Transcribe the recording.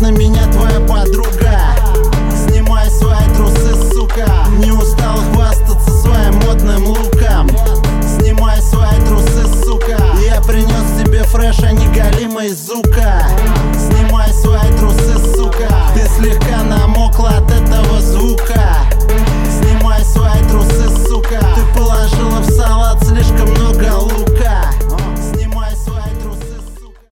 на меня твоя подруга. Снимай свои трусы, сука. Не устал хвастаться своим модным луком. Снимай свои трусы, сука. Я принес тебе фреш, а не галимый зук.